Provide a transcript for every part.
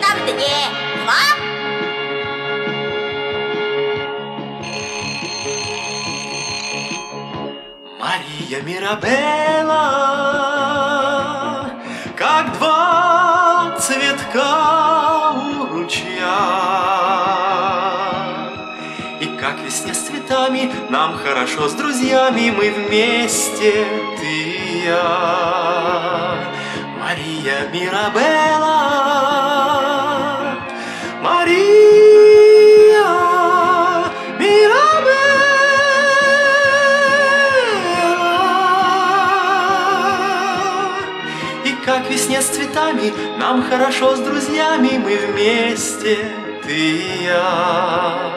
этом дне. Мария Мирабелла, как два цветка у ручья, и как весне с цветами нам хорошо с друзьями, мы вместе, ты и я. Мария Мирабелла, Мария Мирабелла, и как весне с цветами нам хорошо с друзьями, мы вместе, ты и я.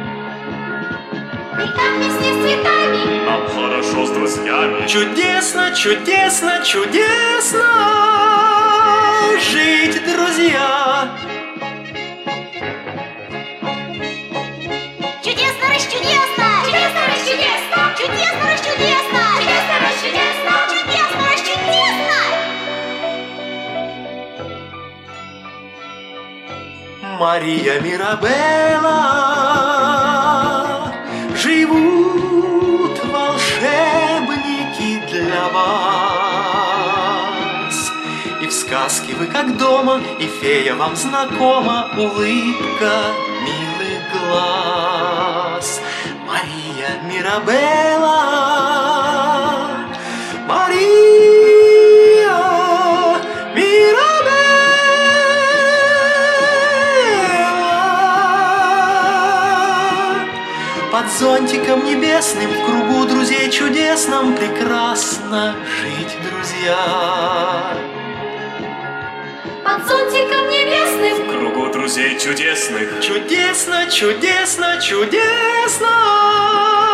И как весне с цветами нам хорошо с друзьями. Чудесно, чудесно, чудесно жить, друзья. Чудесно, расчудесно! Чудесно, расчудесно! Чудесно, расчудесно! Чудесно, расчудесно! Чудесно, расчудесно! Мария Мирабелла, живут волшебники для вас. И в сказке вы как дома, и фея вам знакома, улыбка милых глаз. Мария Мирабелла, Мария Мирабелла. Под зонтиком небесным, в кругу друзей чудесном, прекрасно жить, друзья. Под зонтиком небесным В кругу друзей чудесных. Чудесно, чудесно, чудесно